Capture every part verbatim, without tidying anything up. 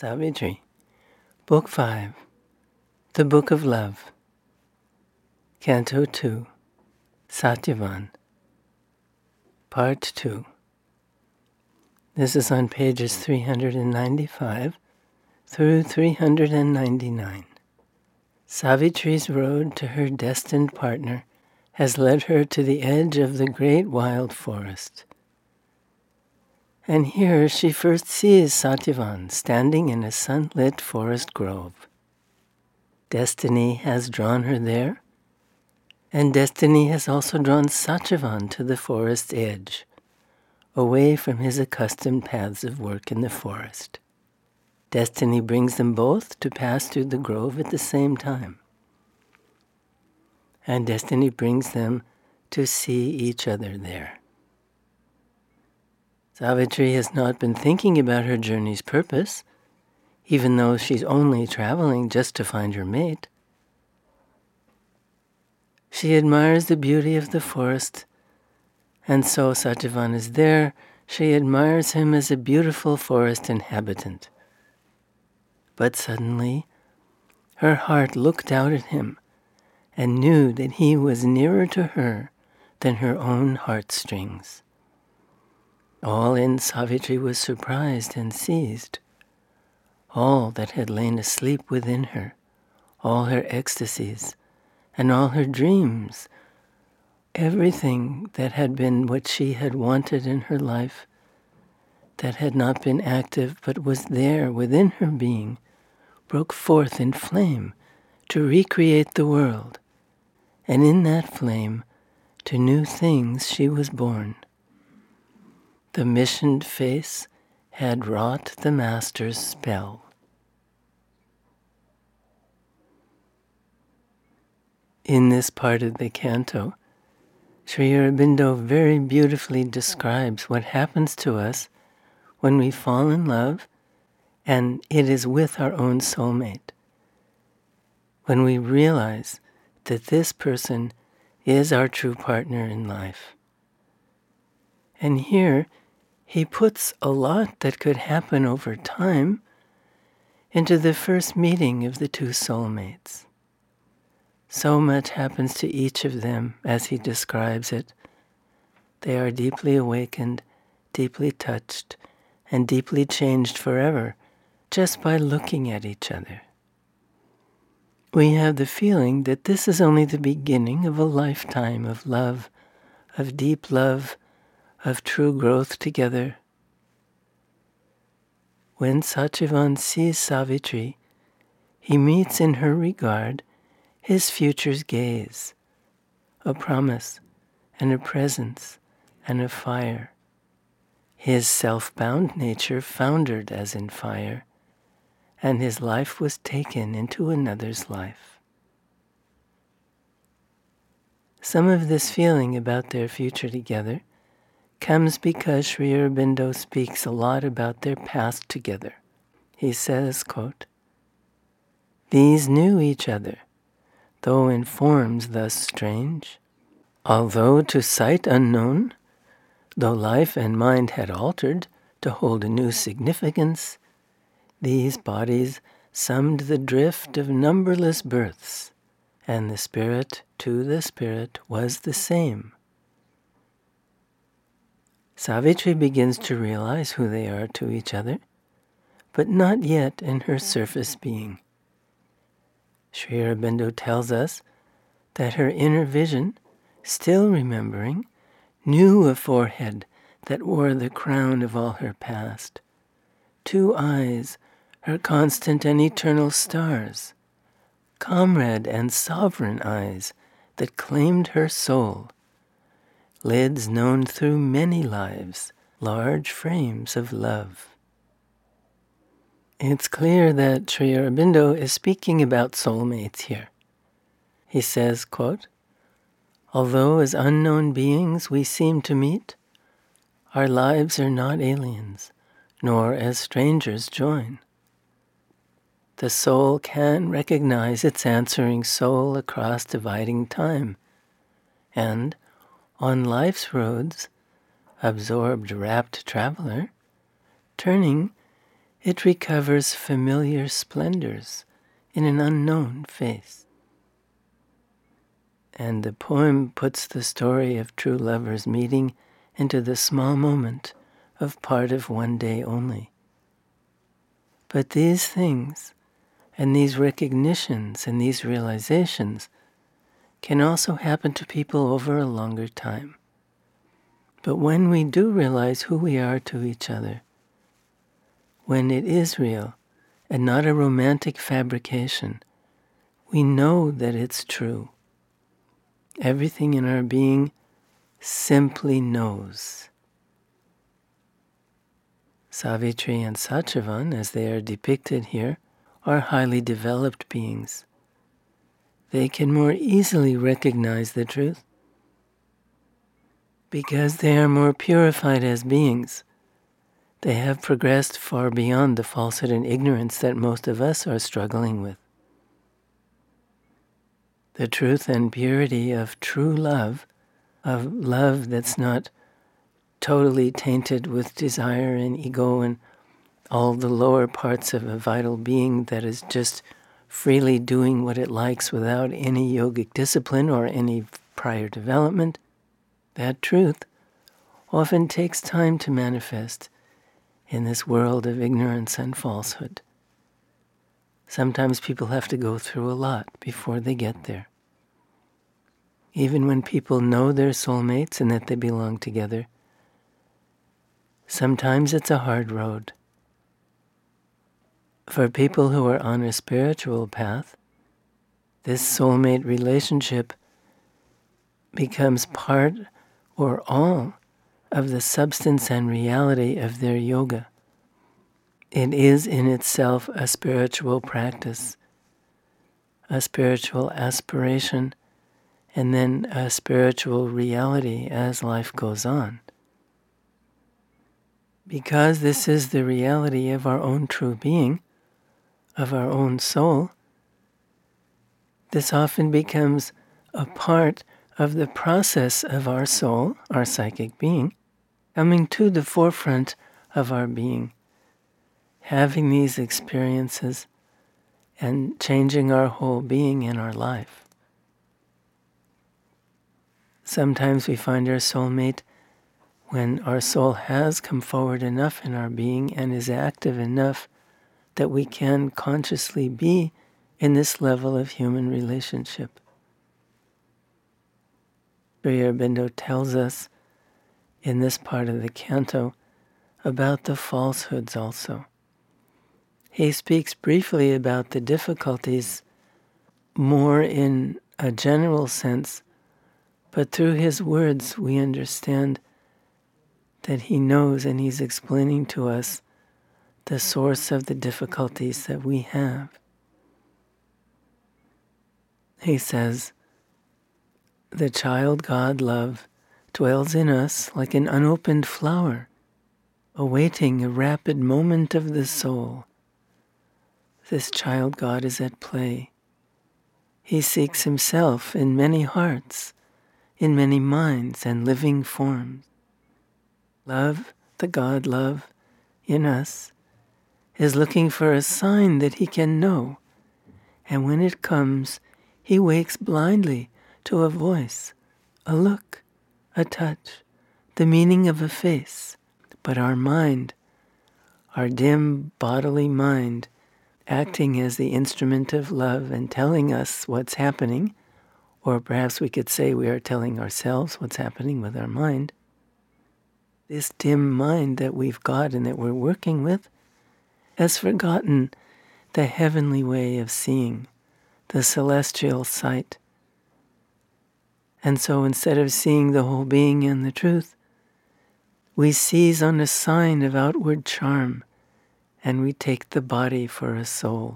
Savitri, Book five, The Book of Love, Canto two, Satyavan, Part two. This is on pages three hundred ninety-five through three hundred ninety-nine. Savitri's road to her destined partner has led her to the edge of the great wild forest. And here she first sees Satyavan standing in a sunlit forest grove. Destiny has drawn her there, and destiny has also drawn Satyavan to the forest's edge, away from his accustomed paths of work in the forest. Destiny brings them both to pass through the grove at the same time. And destiny brings them to see each other there. Savitri has not been thinking about her journey's purpose, even though she's only traveling just to find her mate. She admires the beauty of the forest, and so Satyavan is there. She admires him as a beautiful forest inhabitant. But suddenly, her heart looked out at him and knew that he was nearer to her than her own heartstrings. All in Savitri was surprised and seized. All that had lain asleep within her, all her ecstasies, and all her dreams, everything that had been what she had wanted in her life, that had not been active but was there within her being, broke forth in flame to recreate the world, and in that flame, to new things she was born. The missioned face had wrought the master's spell. In this part of the canto, Sri Aurobindo very beautifully describes what happens to us when we fall in love, and it is with our own soulmate. When we realize that this person is our true partner in life. And here, he puts a lot that could happen over time into the first meeting of the two soulmates. So much happens to each of them as he describes it. They are deeply awakened, deeply touched, and deeply changed forever just by looking at each other. We have the feeling that this is only the beginning of a lifetime of love, of deep love, of true growth together. When Satyavan sees Savitri, he meets in her regard his future's gaze, a promise and a presence and a fire. His self-bound nature foundered as in fire, and his life was taken into another's life. Some of this feeling about their future together comes because Sri Aurobindo speaks a lot about their past together. He says, quote, "These knew each other, though in forms thus strange, although to sight unknown, though life and mind had altered to hold a new significance, these bodies summed the drift of numberless births, and the spirit to the spirit was the same." Savitri begins to realize who they are to each other, but not yet in her surface being. Sri Aurobindo tells us that her inner vision, still remembering, knew a forehead that wore the crown of all her past, two eyes, her constant and eternal stars, comrade and sovereign eyes that claimed her soul, lids known through many lives, large frames of love. It's clear that Sri Aurobindo is speaking about soulmates here. He says, quote, "Although as unknown beings we seem to meet, our lives are not aliens, nor as strangers join. The soul can recognize its answering soul across dividing time, and on life's roads, absorbed, rapt traveler, turning, it recovers familiar splendors in an unknown face. And the poem puts the story of true lovers meeting into the small moment of part of one day only. But these things, and these recognitions and these realizations, can also happen to people over a longer time. But when we do realize who we are to each other, when it is real and not a romantic fabrication, we know that it's true. Everything in our being simply knows. Savitri and Satyavan, as they are depicted here, are highly developed beings. They can more easily recognize the truth because they are more purified as beings. They have progressed far beyond the falsehood and ignorance that most of us are struggling with. The truth and purity of true love, of love that's not totally tainted with desire and ego and all the lower parts of a vital being that is just freely doing what it likes without any yogic discipline or any prior development, that truth often takes time to manifest in this world of ignorance and falsehood. Sometimes people have to go through a lot before they get there. Even when people know they're soulmates and that they belong together, sometimes it's a hard road. For people who are on a spiritual path, this soulmate relationship becomes part or all of the substance and reality of their yoga. It is in itself a spiritual practice, a spiritual aspiration, and then a spiritual reality as life goes on. Because this is the reality of our own true being, of our own soul, this often becomes a part of the process of our soul, our psychic being, coming to the forefront of our being, having these experiences and changing our whole being in our life. Sometimes we find our soulmate when our soul has come forward enough in our being and is active enough that we can consciously be in this level of human relationship. Sri Aurobindo tells us in this part of the canto about the falsehoods also. He speaks briefly about the difficulties more in a general sense, but through his words we understand that he knows and he's explaining to us the source of the difficulties that we have. He says, "The child God love dwells in us like an unopened flower, awaiting a rapid moment of the soul. This child God is at play. He seeks himself in many hearts, in many minds and living forms. Love, the God love in us, is looking for a sign that he can know, and when it comes, he wakes blindly to a voice, a look, a touch, the meaning of a face. But our mind, our dim bodily mind, acting as the instrument of love and telling us what's happening, or perhaps we could say we are telling ourselves what's happening with our mind, this dim mind that we've got and that we're working with has forgotten the heavenly way of seeing, the celestial sight. And so instead of seeing the whole being and the truth, we seize on a sign of outward charm, and we take the body for a soul."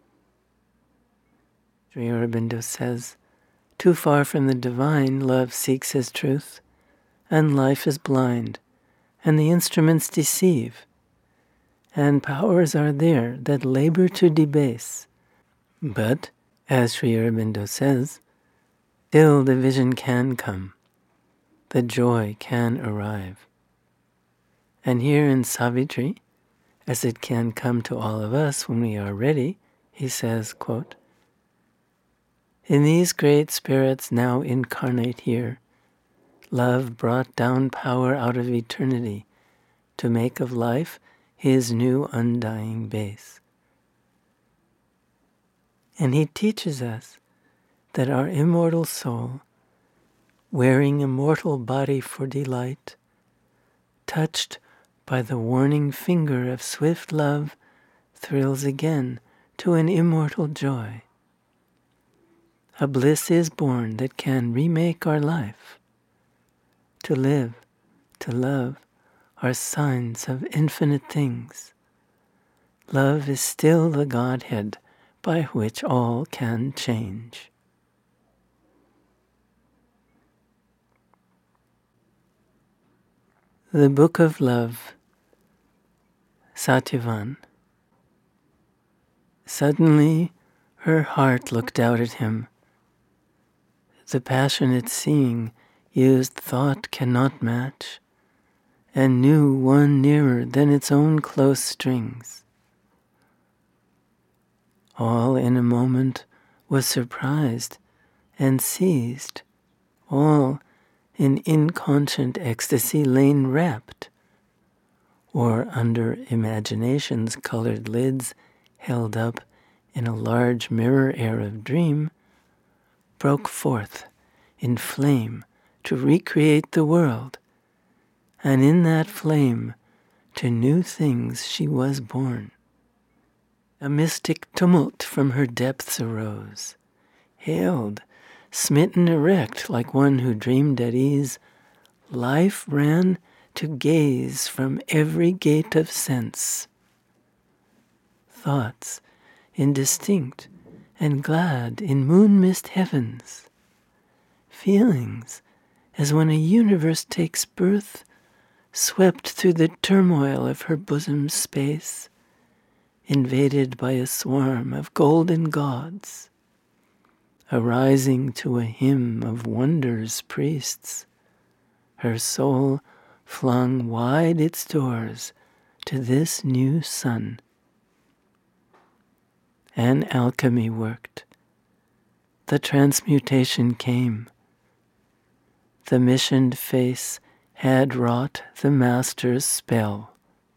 Sri Aurobindo says, "Too far from the divine, love seeks his truth, and life is blind, and the instruments deceive, and powers are there that labor to debase. But, as Sri Aurobindo says, still the vision can come, the joy can arrive." And here in Savitri, as it can come to all of us when we are ready, he says, quote, "In these great spirits now incarnate here, love brought down power out of eternity to make of life his new undying base." And he teaches us that our immortal soul, wearing a mortal body for delight, touched by the warning finger of swift love, thrills again to an immortal joy. A bliss is born that can remake our life. To live, to love, are signs of infinite things. Love is still the Godhead by which all can change. The Book of Love, Satyavan. Suddenly her heart looked out at him. The passionate seeing used thought cannot match, and knew one nearer than its own close strings. All in a moment was surprised and seized, all in inconscient ecstasy lain wrapped, or under imagination's colored lids held up in a large mirror air of dream, broke forth in flame to recreate the world, and in that flame to new things she was born. A mystic tumult from her depths arose, hailed, smitten erect like one who dreamed at ease. Life ran to gaze from every gate of sense. Thoughts indistinct and glad in moon-mist heavens. Feelings as when a universe takes birth, swept through the turmoil of her bosom's space, invaded by a swarm of golden gods, arising to a hymn of wonders priests. Her soul flung wide its doors to this new sun. An alchemy worked. The transmutation came. The missioned face had wrought the master's spell.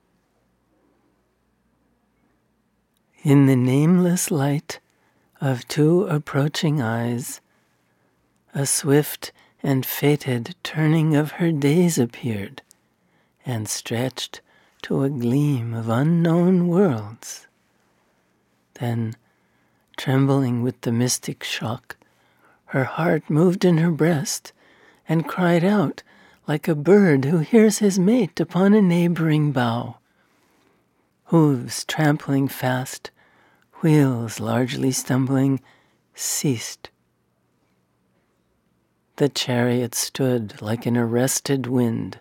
In the nameless light of two approaching eyes, a swift and fated turning of her days appeared, and stretched to a gleam of unknown worlds. Then, trembling with the mystic shock, her heart moved in her breast, and cried out like a bird who hears his mate upon a neighboring bough. Hooves trampling fast, wheels largely stumbling, ceased. The chariot stood like an arrested wind.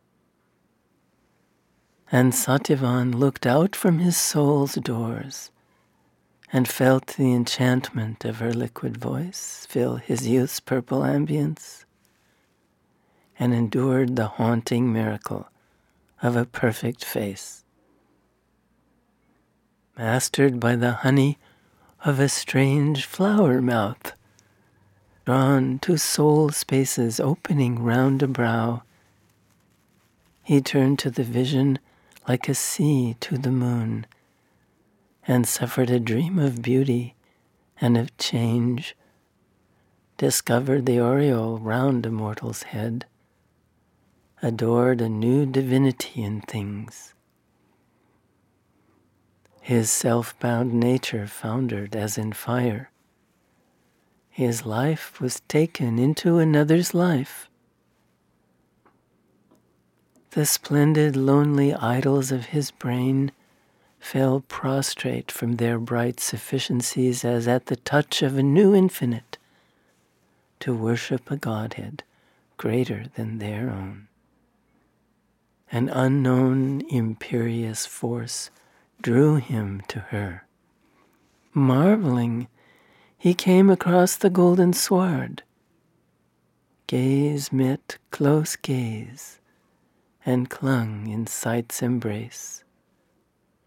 And Satyavan looked out from his soul's doors and felt the enchantment of her liquid voice fill his youth's purple ambience, and endured the haunting miracle of a perfect face. Mastered by the honey of a strange flower mouth, drawn to soul spaces opening round a brow, he turned to the vision like a sea to the moon, and suffered a dream of beauty and of change, discovered the aureole round a mortal's head, adored a new divinity in things. His self-bound nature foundered as in fire. His life was taken into another's life. The splendid, lonely idols of his brain fell prostrate from their bright sufficiencies as at the touch of a new infinite, to worship a Godhead greater than their own. An unknown imperious force drew him to her. Marveling, he came across the golden sward. Gaze met close gaze, and clung in sight's embrace.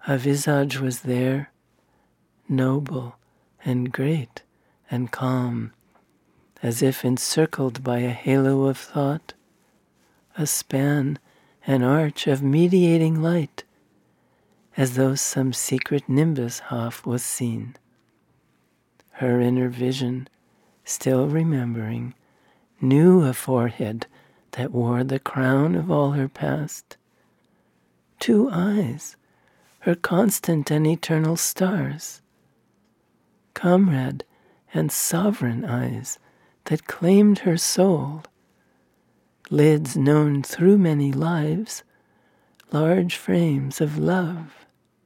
A visage was there, noble and great and calm, as if encircled by a halo of thought, a span, an arch of mediating light, as though some secret nimbus half was seen. Her inner vision, still remembering, knew a forehead that wore the crown of all her past, two eyes, her constant and eternal stars, comrade and sovereign eyes that claimed her soul, lids known through many lives, large frames of love.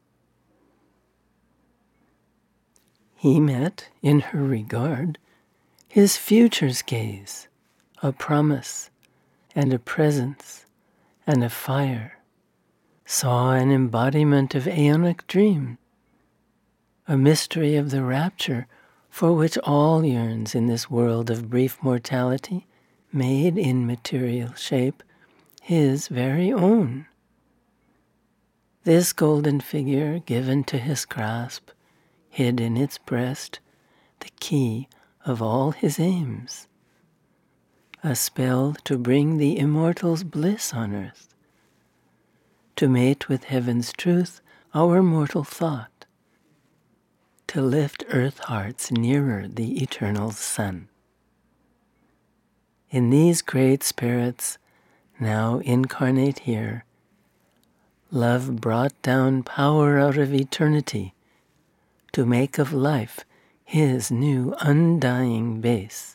He met, in her regard, his future's gaze, a promise and a presence and a fire, saw an embodiment of aeonic dream, a mystery of the rapture for which all yearns in this world of brief mortality, made in material shape, his very own. This golden figure given to his grasp, hid in its breast the key of all his aims, a spell to bring the immortal's bliss on earth, to mate with heaven's truth our mortal thought, to lift earth hearts nearer the eternal sun. In these great spirits, now incarnate here, love brought down power out of eternity to make of life his new undying base.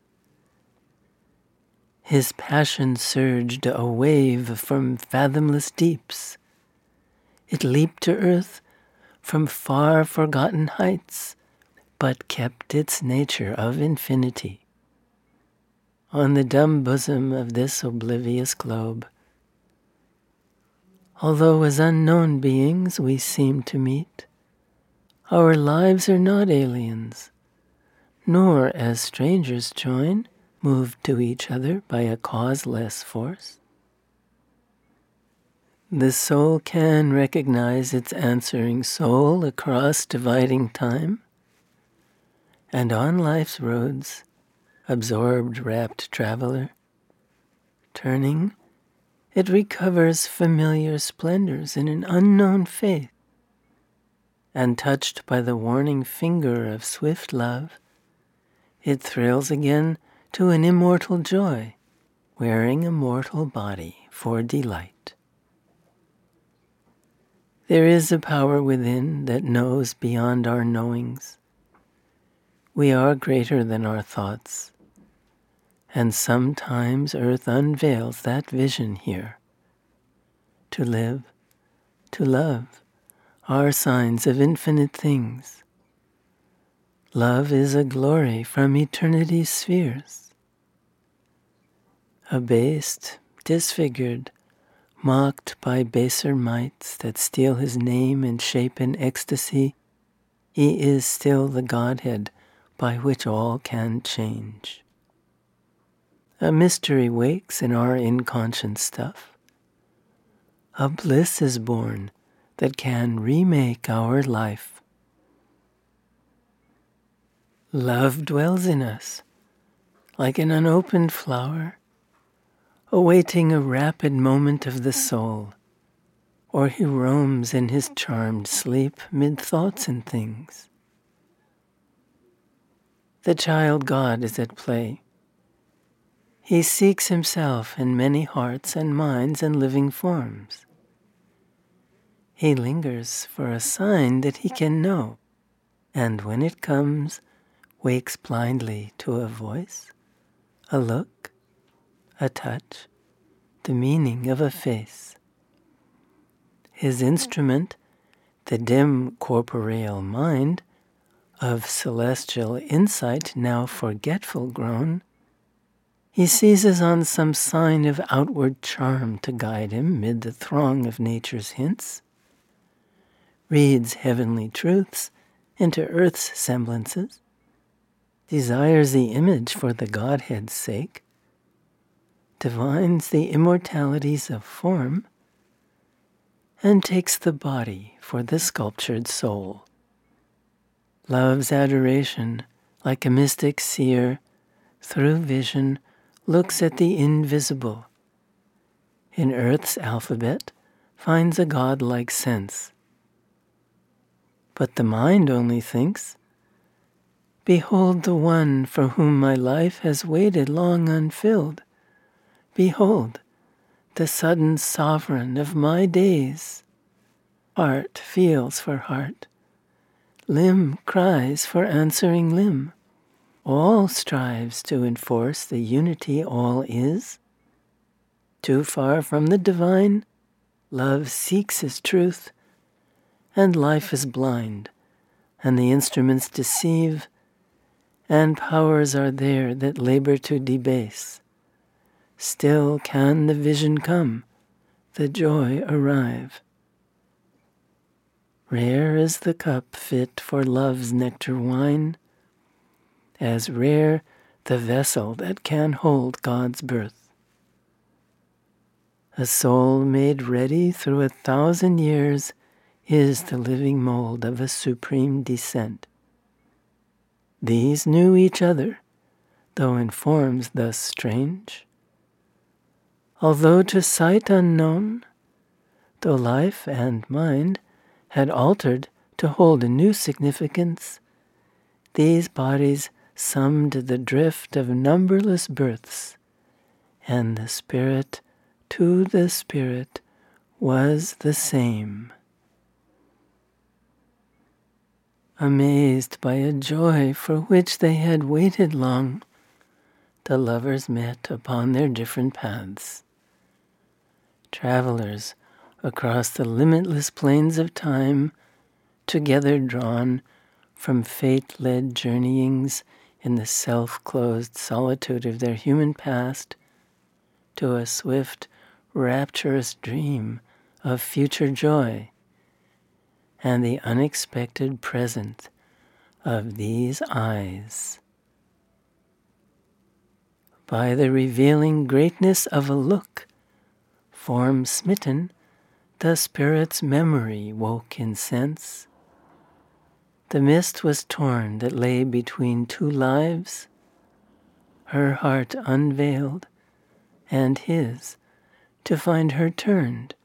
His passion surged a wave from fathomless deeps. It leaped to earth from far forgotten heights, but kept its nature of infinity. On the dumb bosom of this oblivious globe, although as unknown beings we seem to meet, our lives are not aliens, nor as strangers join, moved to each other by a causeless force. The soul can recognize its answering soul across dividing time, and on life's roads, absorbed, rapt traveler, turning, it recovers familiar splendors in an unknown faith, and touched by the warning finger of swift love, it thrills again to an immortal joy, wearing a mortal body for delight. There is a power within that knows beyond our knowings. We are greater than our thoughts, and sometimes earth unveils that vision here. To live, to love, are signs of infinite things. Love is a glory from eternity's spheres. Abased, disfigured, mocked by baser mights that steal his name and shape in ecstasy, he is still the Godhead by which all can change. A mystery wakes in our inconscient stuff. A bliss is born that can remake our life. Love dwells in us, like an unopened flower, awaiting a rapid moment of the soul, or he roams in his charmed sleep mid thoughts and things. The child God is at play. He seeks himself in many hearts and minds and living forms. He lingers for a sign that he can know, and when it comes, wakes blindly to a voice, a look, a touch, the meaning of a face. His instrument, the dim corporeal mind, of celestial insight now forgetful grown, he seizes on some sign of outward charm to guide him mid the throng of nature's hints, reads heavenly truths into earth's semblances, desires the image for the Godhead's sake, divines the immortalities of form, and takes the body for the sculptured soul. Love's adoration, like a mystic seer, through vision, looks at the invisible. In earth's alphabet, finds a godlike sense. But the mind only thinks, behold the one for whom my life has waited long unfilled. Behold, the sudden sovereign of my days. Heart feels for heart. Limb cries for answering limb. All strives to enforce the unity all is. Too far from the divine, love seeks his truth, and life is blind, and the instruments deceive, and powers are there that labor to debase. Still can the vision come, the joy arrive. Rare is the cup fit for love's nectar wine, as rare the vessel that can hold God's birth. A soul made ready through a thousand years is the living mold of a supreme descent. These knew each other, though in forms thus strange. Although to sight unknown, though life and mind had altered to hold a new significance, these bodies summed the drift of numberless births, and the spirit to the spirit was the same. Amazed by a joy for which they had waited long, the lovers met upon their different paths. Travelers across the limitless plains of time, together drawn from fate-led journeyings in the self-closed solitude of their human past, to a swift, rapturous dream of future joy, and the unexpected present of these eyes. By the revealing greatness of a look, form smitten, the spirit's memory woke in sense. The mist was torn that lay between two lives, her heart unveiled, and his, to find her turned.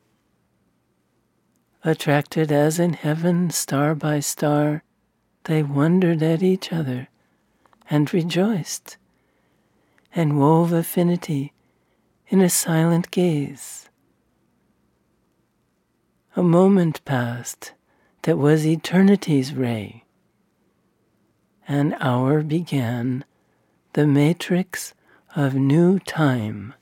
Attracted as in heaven, star by star, they wondered at each other, and rejoiced, and wove affinity in a silent gaze. A moment passed that was eternity's ray. An hour began the matrix of new time.